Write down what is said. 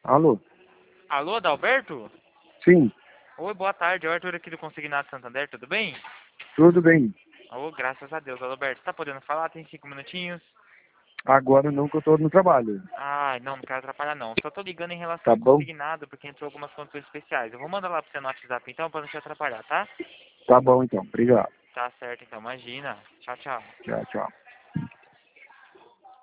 Alô? Alô, Adalberto? Sim, Oi, boa tarde. É o Arthur aqui do Consignado Santander, tudo bem? tudo bem. Ô, graças a Deus, Adalberto. Tá podendo falar? Tem 5 minutinhos? Agora não que eu tô no trabalho. Ai, não quero atrapalhar não. Só tô ligando em relação Tá ao bom? consignado, porque entrou algumas condições especiais. Eu vou mandar lá pra você no WhatsApp então, pra não te atrapalhar, tá? Tá bom então. Obrigado. Tá certo, então. Imagina. Tchau, tchau. Tchau, tchau.